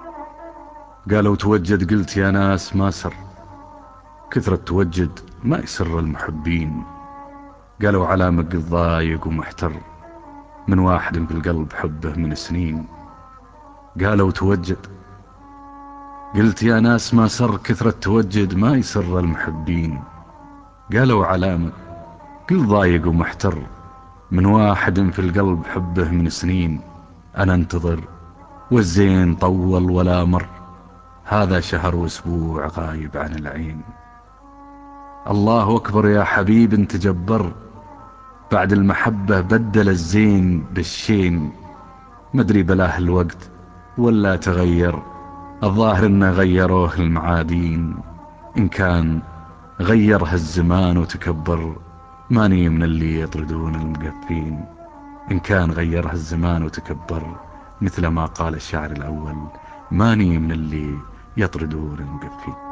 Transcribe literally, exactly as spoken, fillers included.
قالوا توجد، قلت يا ناس ما سر، كثرة توجد ما يسر المحبين. قالوا على مق ضايق ومحتر، من واحد في القلب حبه من سنين. قالوا توجد، قلت يا ناس ما سر، كثرة توجد ما يسر المحبين. قالوا علامة، قل ضايق ومحتر، من واحد في القلب حبه من سنين. أنا انتظر والزين طول ولا مر، هذا شهر واسبوع غايب عن العين. الله أكبر يا حبيب انت جبر، بعد المحبة بدل الزين بالشين. مدري بلاه الوقت ولا تغير، الظاهر انه غيروه المعادين. إن كان غيرها الزمان وتكبر، ماني من اللي يطردون المقفين. إن كان غيرها الزمان وتكبر، مثل ما قال الشاعر الأول، ماني من اللي يطردون المقفين.